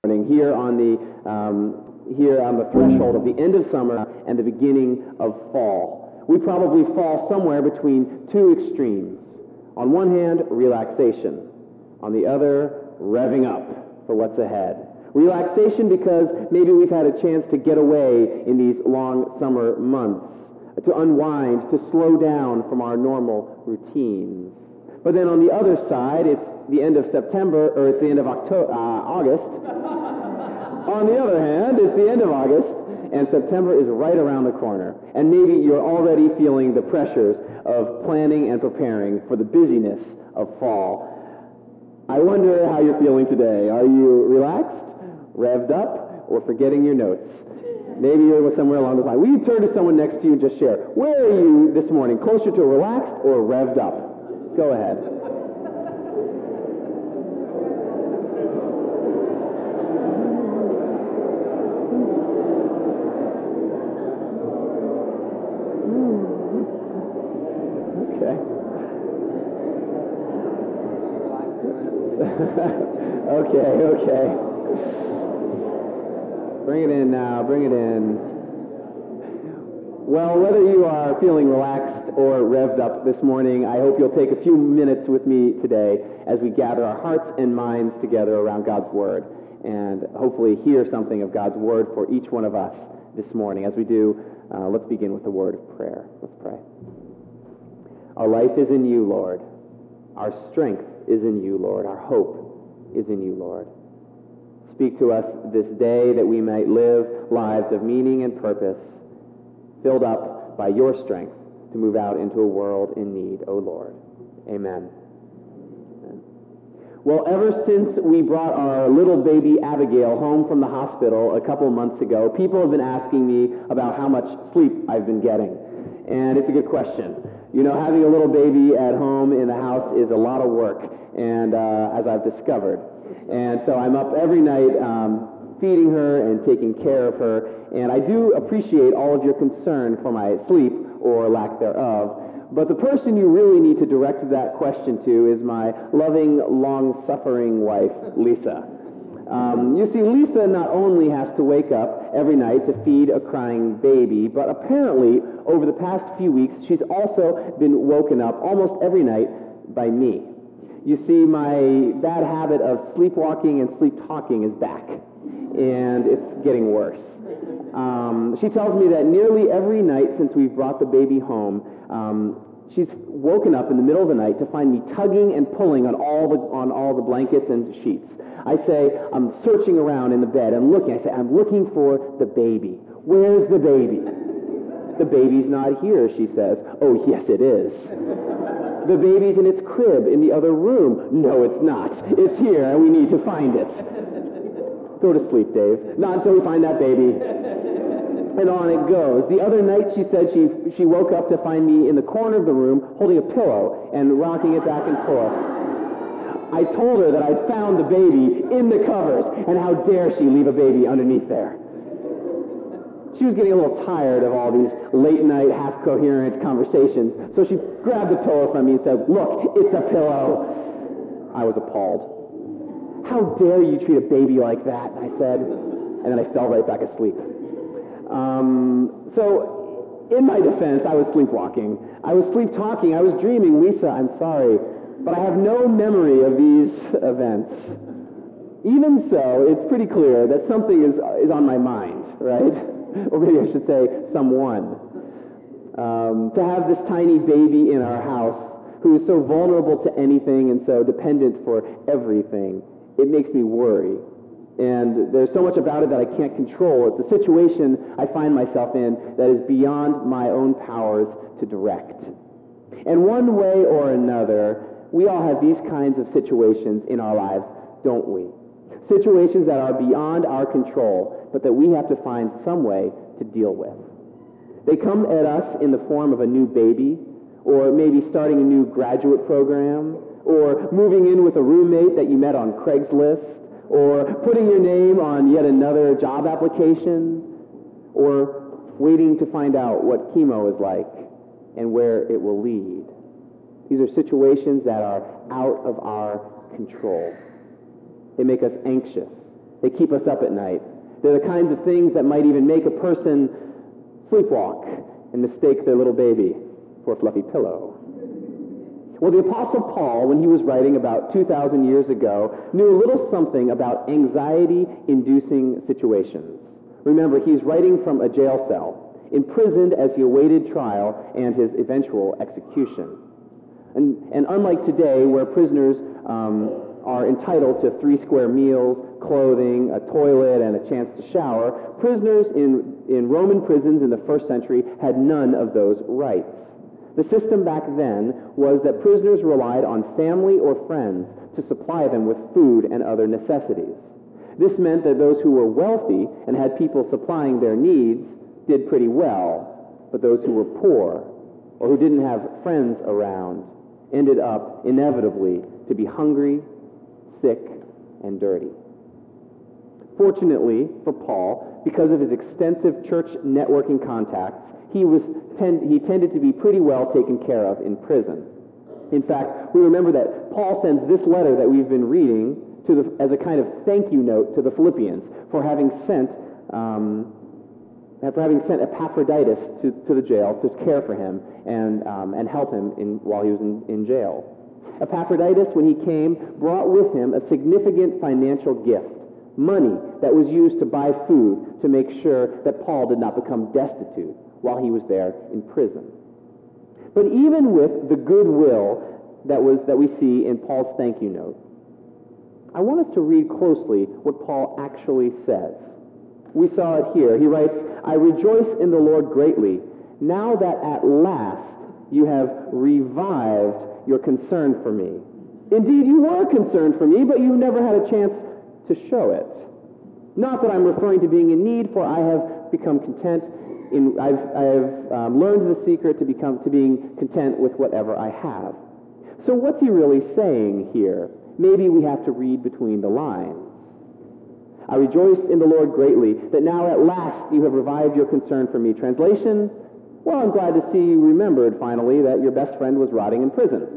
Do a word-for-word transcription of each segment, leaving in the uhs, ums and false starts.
here on the um, here on the threshold of the end of summer and the beginning of fall. We probably fall somewhere between two extremes. On one hand, relaxation. On the other, revving up for what's ahead. Relaxation because maybe we've had a chance to get away in these long summer months, to unwind, to slow down from our normal routines. But then on the other side, it's the end of September, or it's the end of October, uh, August. On the other hand, it's the end of August, and September is right around the corner. And maybe you're already feeling the pressures of planning and preparing for the busyness of fall. I wonder how you're feeling today. Are you relaxed, revved up, or forgetting your notes? Maybe you're somewhere along the line. Will you turn to someone next to you and just share? Where are you this morning? Closer to relaxed or revved up? Go ahead. Okay, okay. Bring it in now, bring it in. Well, whether you are feeling relaxed or revved up this morning, I hope you'll take a few minutes with me today as we gather our hearts and minds together around God's Word and hopefully hear something of God's Word for each one of us this morning. As we do, uh, let's begin with the word of prayer. Let's pray. Our life is in you, Lord. Our strength is in you, Lord. Our hope is in you, Lord. Speak to us this day that we might live lives of meaning and purpose, filled up by your strength to move out into a world in need, O Lord. Amen. Amen. Well, ever since we brought our little baby Abigail home from the hospital a couple months ago, people have been asking me about how much sleep I've been getting. And it's a good question. You know, having a little baby at home in the house is a lot of work, and uh, as I've discovered. And so I'm up every night um, feeding her and taking care of her, and I do appreciate all of your concern for my sleep or lack thereof. But the person you really need to direct that question to is my loving, long-suffering wife, Lisa. Um, you see, Lisa not only has to wake up every night to feed a crying baby, but apparently over the past few weeks, she's also been woken up almost every night by me. You see, my bad habit of sleepwalking and sleep-talking is back, and it's getting worse. Um, she tells me that nearly every night since we've brought the baby home, um, she's woken up in the middle of the night to find me tugging and pulling on all the on all the blankets and sheets. I say, I'm searching around in the bed and looking. I say, I'm looking for the baby. Where's the baby? The baby's not here, she says. Oh, yes, it is. The baby's in its crib in the other room. No, it's not. It's here, and we need to find it. Go to sleep, Dave. Not until we find that baby. And on it goes. The other night, she said she she woke up to find me in the corner of the room holding a pillow and rocking it back and forth. I told her that I'd found the baby in the covers, and how dare she leave a baby underneath there. She was getting a little tired of all these late-night, half-coherent conversations, so she grabbed the pillow from me and said, "Look, it's a pillow." I was appalled. "How dare you treat a baby like that?" I said, and then I fell right back asleep. Um, so, in my defense, I was sleepwalking. I was sleep-talking. I was dreaming. Lisa, I'm sorry, but I have no memory of these events. Even so, it's pretty clear that something is is on my mind, right? Or maybe I should say someone. Um, to have this tiny baby in our house who is so vulnerable to anything and so dependent for everything, it makes me worry. And there's so much about it that I can't control. It's a situation I find myself in that is beyond my own powers to direct. And one way or another, we all have these kinds of situations in our lives, don't we? Situations that are beyond our control, but that we have to find some way to deal with. They come at us in the form of a new baby, or maybe starting a new graduate program, or moving in with a roommate that you met on Craigslist, or putting your name on yet another job application, or waiting to find out what chemo is like and where it will lead. These are situations that are out of our control. They make us anxious They keep us up at night. They're the kinds of things that might even make a person sleepwalk and mistake their little baby for a fluffy pillow. Well, the Apostle Paul, when he was writing about two thousand years ago, knew a little something about anxiety-inducing situations. Remember, he's writing from a jail cell, imprisoned as he awaited trial and his eventual execution. And, and unlike today, where prisoners um, are entitled to three square meals, clothing, a toilet, and a chance to shower, prisoners in, in Roman prisons in the first century had none of those rights. The system back then was that prisoners relied on family or friends to supply them with food and other necessities. This meant that those who were wealthy and had people supplying their needs did pretty well, but those who were poor or who didn't have friends around ended up inevitably to be hungry, sick, and dirty. Fortunately for Paul, because of his extensive church networking contacts, he was tend, he tended to be pretty well taken care of in prison. In fact, we remember that Paul sends this letter that we've been reading to the, as a kind of thank you note to the Philippians for having sent um, for having sent Epaphroditus to, to the jail to care for him and um, and help him in, while he was in, in jail. Epaphroditus, when he came, brought with him a significant financial gift, money that was used to buy food to make sure that Paul did not become destitute while he was there in prison. But even with the goodwill that was that we see in Paul's thank you note, I want us to read closely what Paul actually says. We saw it here. He writes, "I rejoice in the Lord greatly, now that at last you have revived your concern for me. Indeed, you were concerned for me, but you never had a chance to show it. Not that I'm referring to being in need, for I have become content in, I've, I've um, learned the secret to become to being content with whatever I have." So what's he really saying here? Maybe we have to read between the lines. "I rejoice in the Lord greatly, that now at last you have revived your concern for me." Translation, well, I'm glad to see you remembered finally that your best friend was rotting in prison.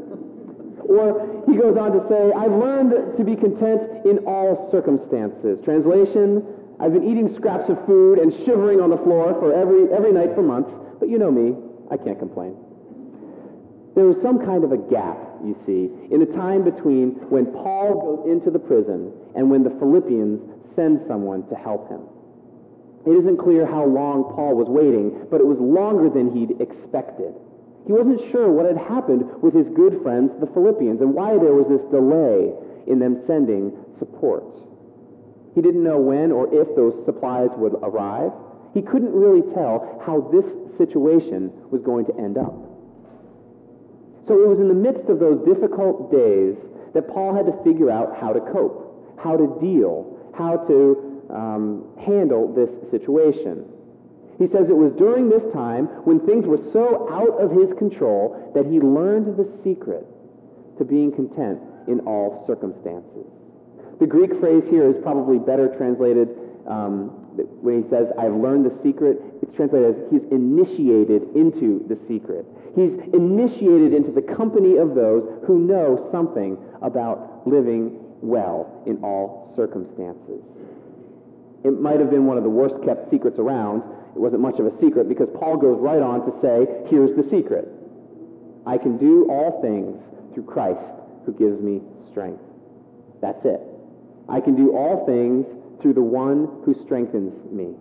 Or he goes on to say, "I've learned to be content in all circumstances." Translation, I've been eating scraps of food and shivering on the floor for every, every night for months, but you know me, I can't complain. There was some kind of a gap, you see, in the time between when Paul goes into the prison and when the Philippians send someone to help him. It isn't clear how long Paul was waiting, but it was longer than he'd expected. He wasn't sure what had happened with his good friends, the Philippians, and why there was this delay in them sending support. He didn't know when or if those supplies would arrive. He couldn't really tell how this situation was going to end up. So it was in the midst of those difficult days that Paul had to figure out how to cope, how to deal, how to um, handle this situation. He says it was during this time when things were so out of his control that he learned the secret to being content in all circumstances. The Greek phrase here is probably better translated um, when he says, "I've learned the secret." It's translated as he's initiated into the secret. He's initiated into the company of those who know something about living well in all circumstances. It might have been one of the worst kept secrets around. It wasn't much of a secret because Paul goes right on to say, here's the secret. I can do all things through Christ who gives me strength. That's it. I can do all things through the one who strengthens me.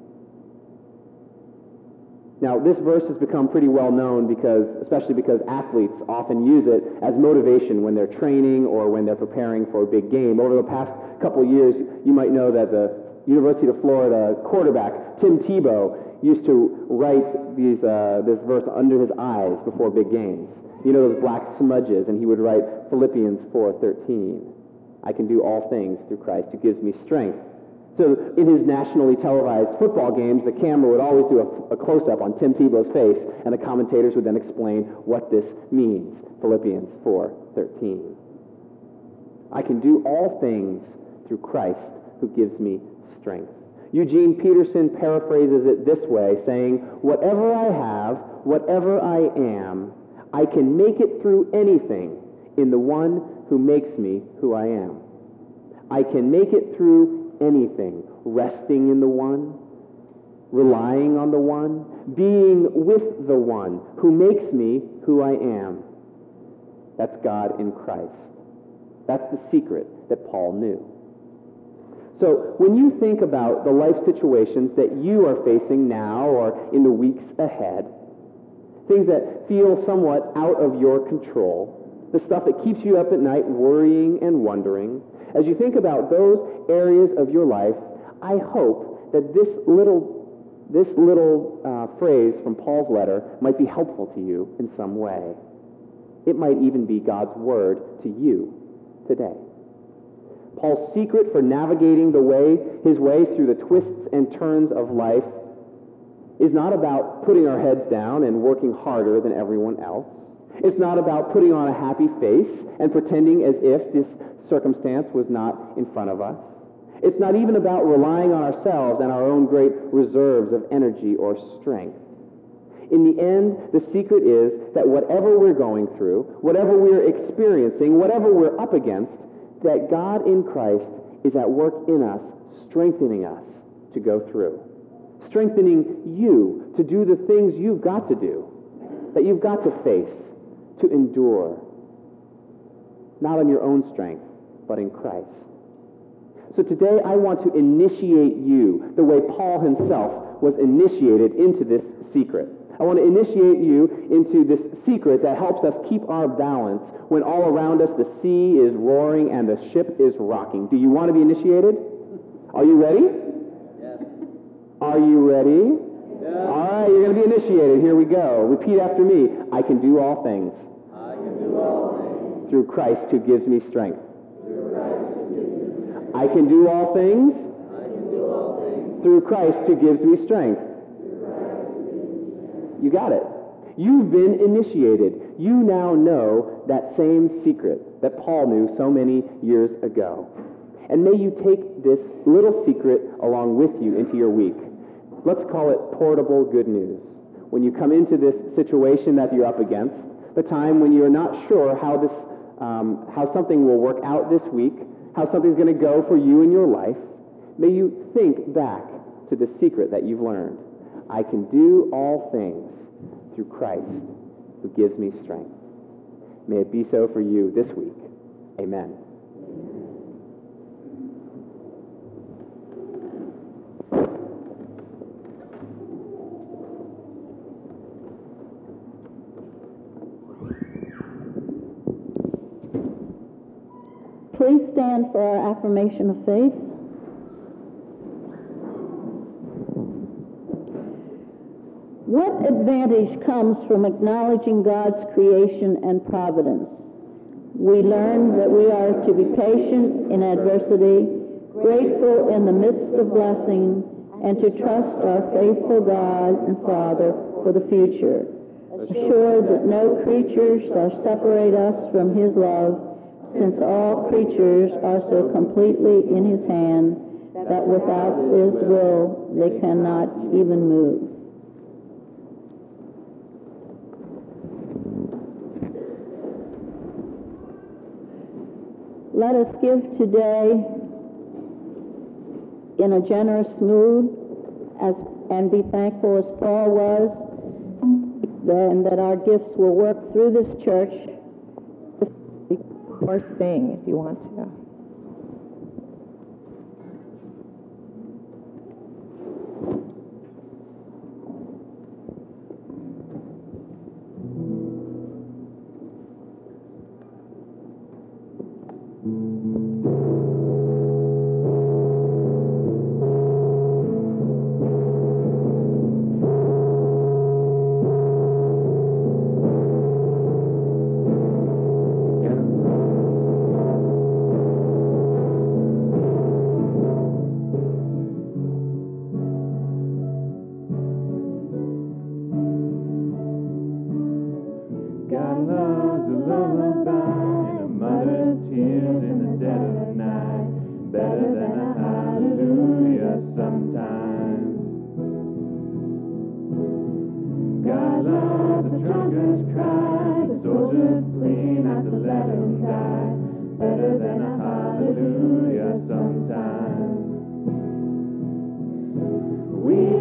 Now, this verse has become pretty well known because, especially because athletes often use it as motivation when they're training or when they're preparing for a big game. Over the past couple of years, you might know that the University of Florida quarterback, Tim Tebow, used to write these, uh, this verse under his eyes before big games. You know those black smudges, and he would write Philippians four thirteen. I can do all things through Christ who gives me strength. So in his nationally televised football games, the camera would always do a, a close-up on Tim Tebow's face, and the commentators would then explain what this means. Philippians four thirteen. I can do all things through Christ who gives me strength. Eugene Peterson paraphrases it this way, saying, whatever I have, whatever I am, I can make it through anything in the one who makes me who I am. I can make it through anything, resting in the one, relying on the one, being with the one who makes me who I am. That's God in Christ. That's the secret that Paul knew. So when you think about the life situations that you are facing now or in the weeks ahead, things that feel somewhat out of your control, the stuff that keeps you up at night worrying and wondering, as you think about those areas of your life, I hope that this little this little uh, phrase from Paul's letter might be helpful to you in some way. It might even be God's word to you today. Paul's secret for navigating the way, his way through the twists and turns of life is not about putting our heads down and working harder than everyone else. It's not about putting on a happy face and pretending as if this circumstance was not in front of us. It's not even about relying on ourselves and our own great reserves of energy or strength. In the end, the secret is that whatever we're going through, whatever we're experiencing, whatever we're up against, that God in Christ is at work in us, strengthening us to go through. Strengthening you to do the things you've got to do, that you've got to face, to endure. Not on your own strength, but in Christ. So today I want to initiate you the way Paul himself was initiated into this secret. I want to initiate you into this secret that helps us keep our balance when all around us the sea is roaring and the ship is rocking. Do you want to be initiated? Are you ready? Yes. Are you ready? Yes. All right, you're going to be initiated. Here we go. Repeat after me. I can do all things. I can do all things. Through Christ who gives me strength. Through Christ who gives me strength. I can do all things. I can do all things. Through Christ who gives me strength. You got it. You've been initiated. You now know that same secret that Paul knew so many years ago. And may you take this little secret along with you into your week. Let's call it portable good news. When you come into this situation that you're up against, the time when you're not sure how this, um, how something will work out this week, how something's going to go for you in your life, may you think back to the secret that you've learned. I can do all things through Christ who gives me strength. May it be so for you this week. Amen. Please stand for our affirmation of faith. What advantage comes from acknowledging God's creation and providence? We learn that we are to be patient in adversity, grateful in the midst of blessing, and to trust our faithful God and Father for the future, assured that no creature shall separate us from His love, since all creatures are so completely in His hand that without His will they cannot even move. Let us give today in a generous mood as, and be thankful as Paul was, and that our gifts will work through this church. Or sing if you want to. Better than a hallelujah sometimes.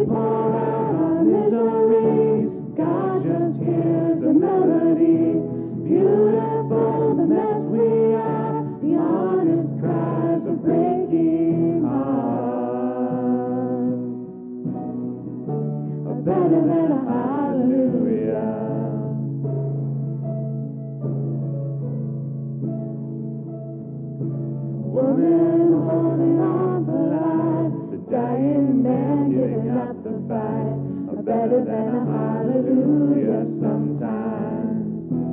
pour out our miseries. God just hears a melody. Beautiful the mess we are, the honest cries of breaking hearts are better than a hallelujah. Woman holding on for life, the dying man giving up the fight are better than a hallelujah sometimes.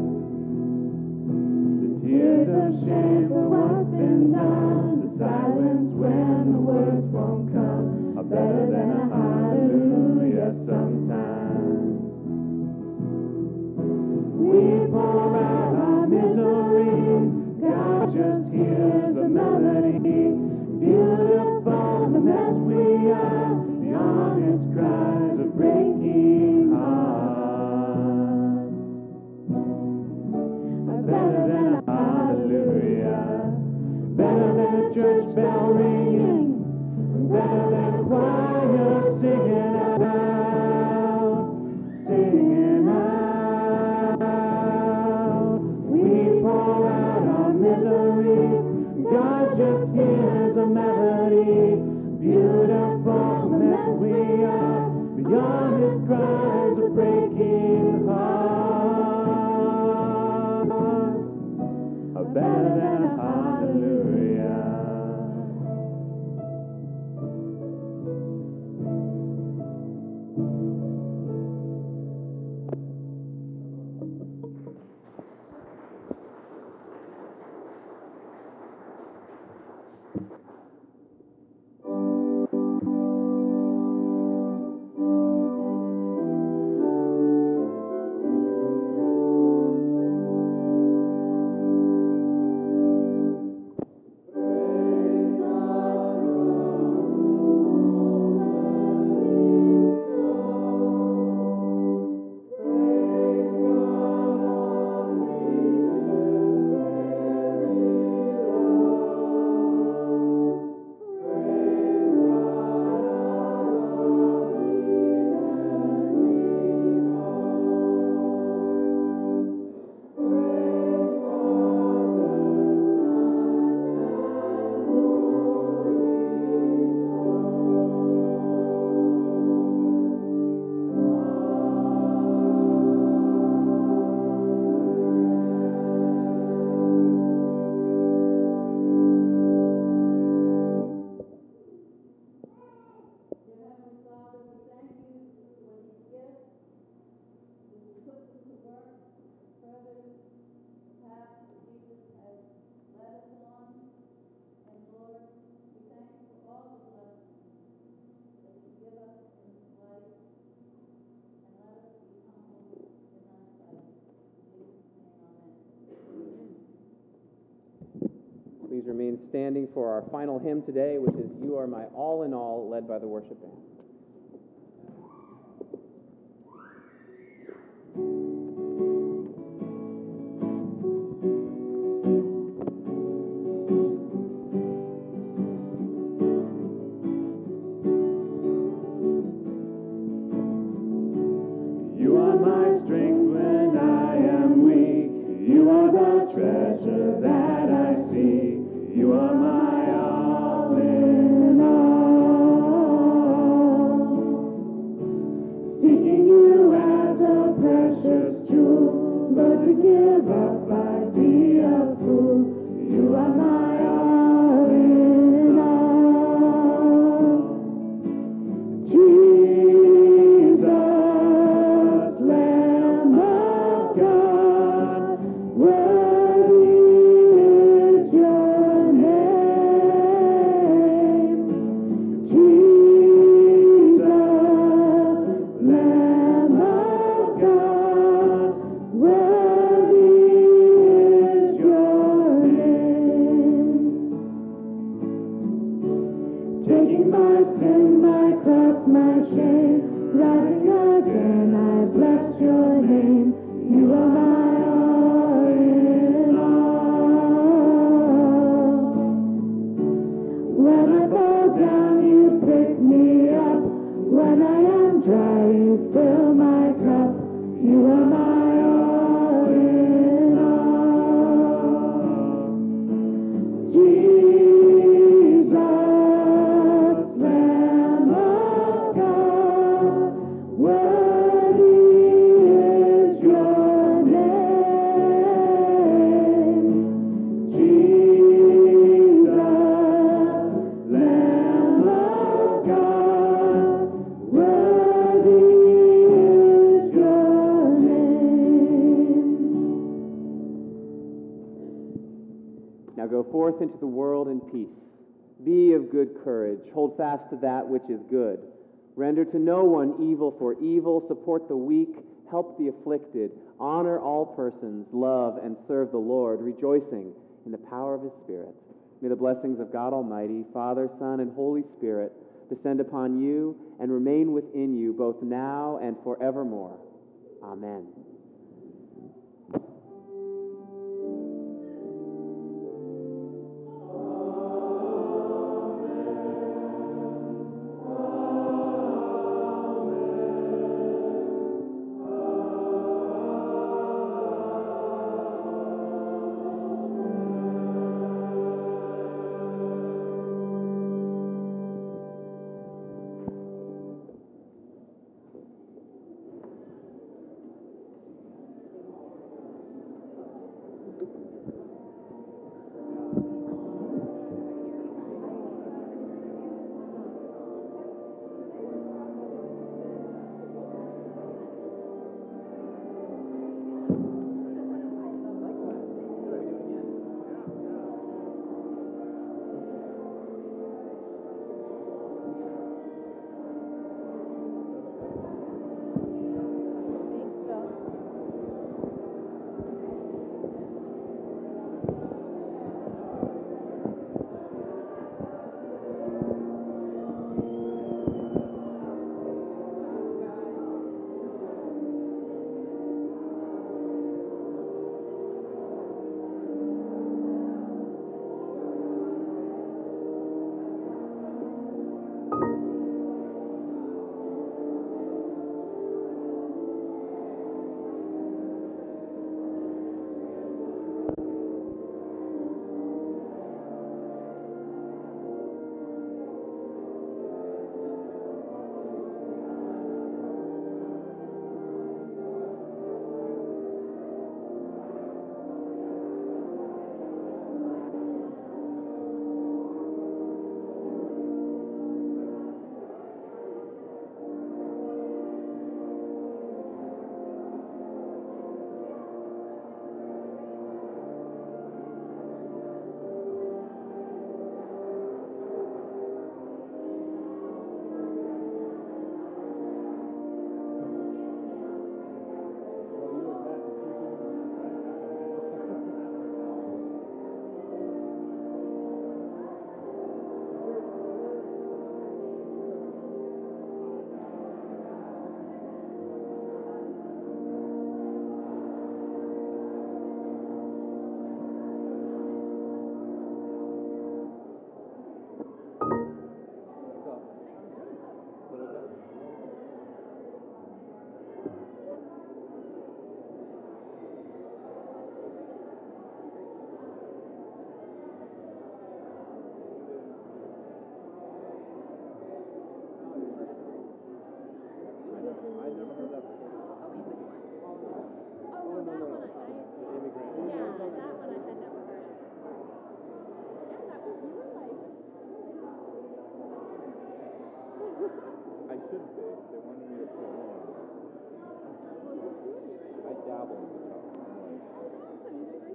The tears of shame for what's been done, the silence when the words won't come are better than a hallelujah sometimes. We pour out our miseries, God just hears a melody. Beautiful the mess we are, the honest cries of breaking hearts are better than a hallelujah. Better than a church bell ringing, better than a choir singing out, singing out. We pour out our miseries, God just hears a melody. Beautiful the mess we are, the honest cries of breaking hearts are better than a hallelujah. Please remain standing for our final hymn today, which is You Are My All in All, led by the worship band. You are my strength when I am weak. You are the treasure that I see. You are my all in all. Seeking you as a precious jewel, but to give up I'd be a fool. You are my all in all. Jesus, Lamb of God, worthy is your name. Jesus, Lamb of God, worthy is your name. Taking my sin, my cross, my shame, rising again, I bless your name. You are my all in all. When I fall down, you pick me up. When I you fill my cup. You are my all in all. Jesus, Lamb of God, worthy is your name. Jesus, Lamb of God, worthy is your name. Now go forth into the world in peace. Be of good courage. Hold fast to that which is good. Render to no one evil for evil. Support the weak. Help the afflicted. Honor all persons. Love and serve the Lord, rejoicing in the power of his Spirit. May the blessings of God Almighty, Father, Son, and Holy Spirit descend upon you and remain within you both now and forevermore. Amen.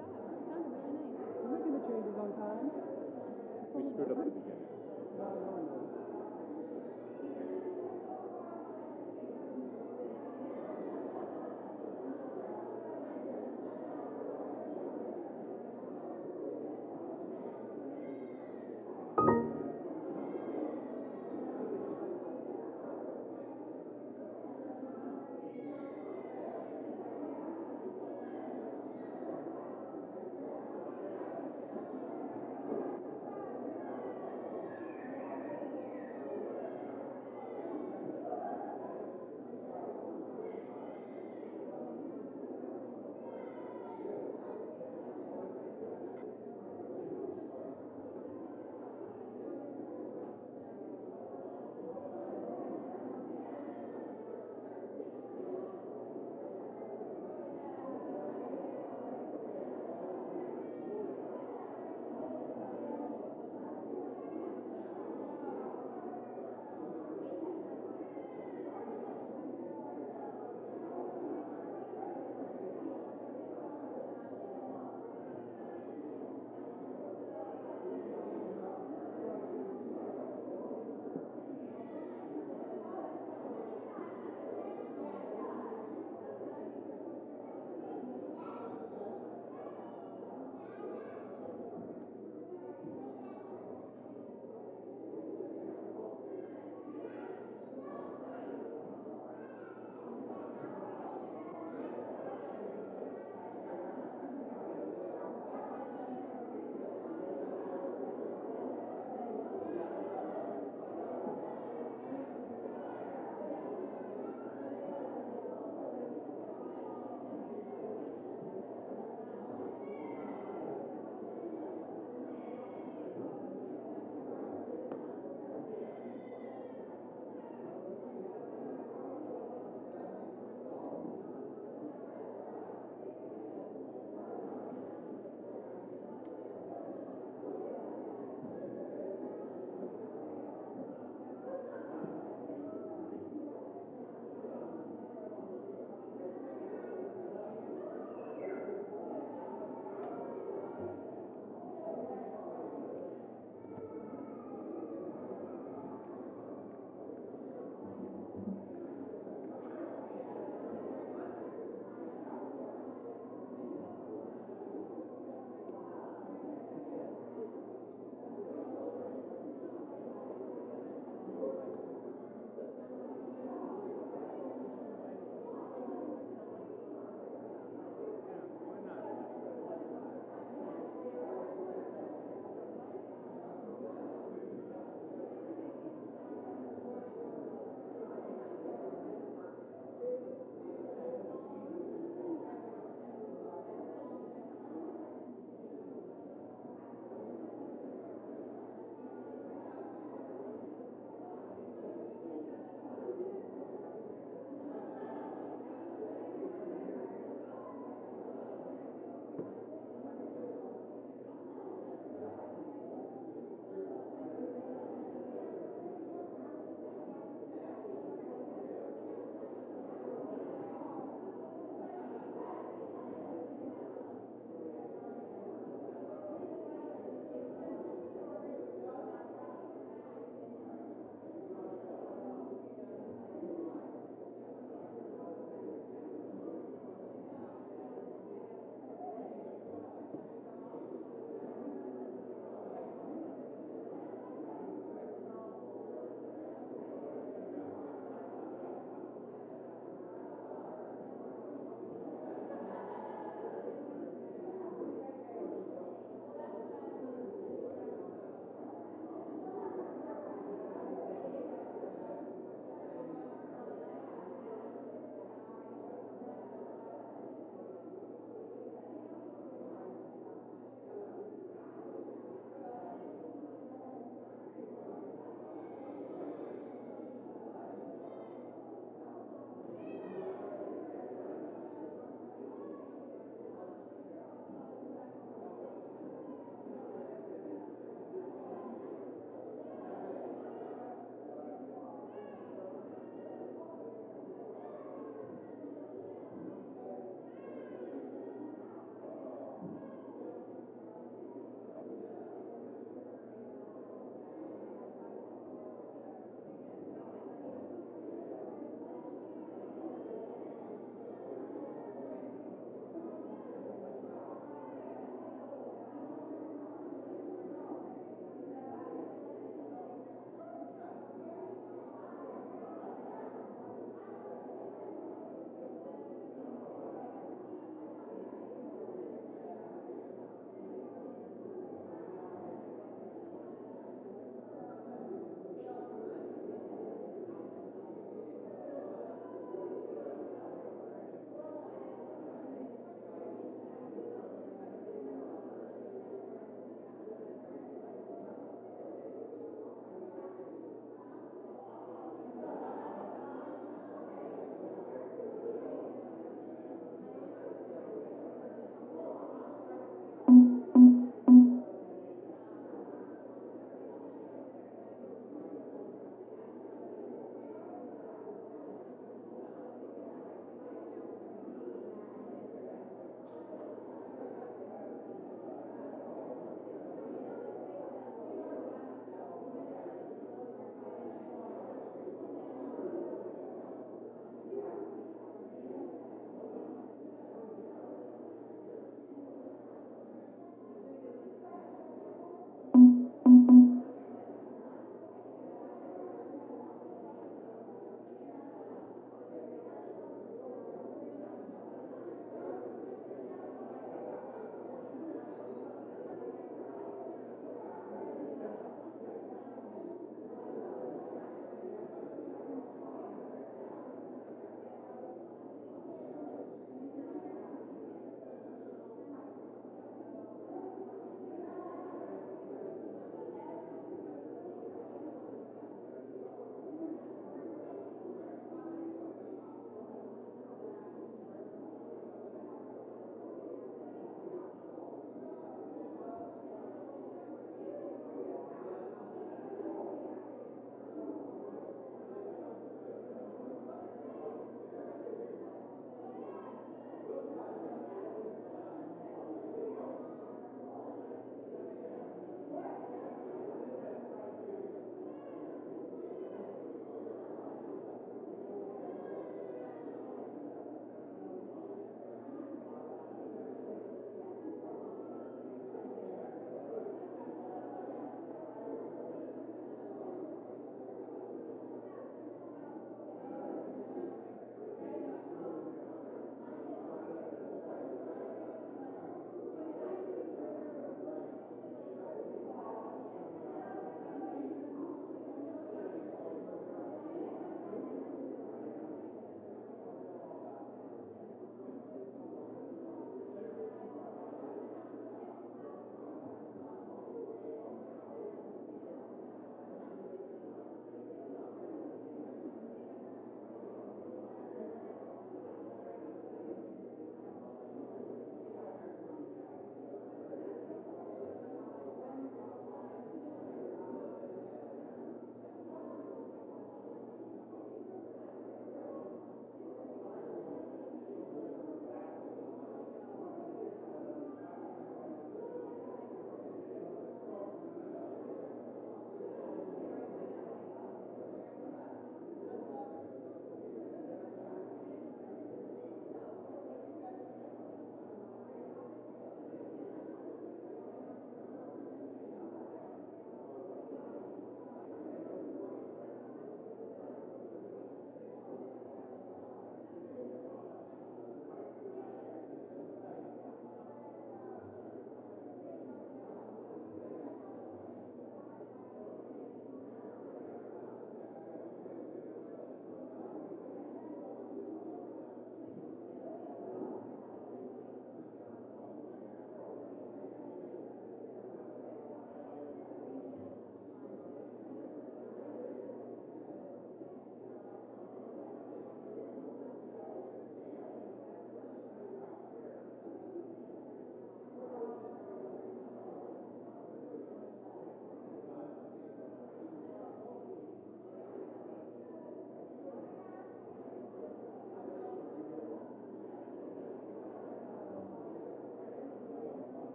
We screwed up at the beginning.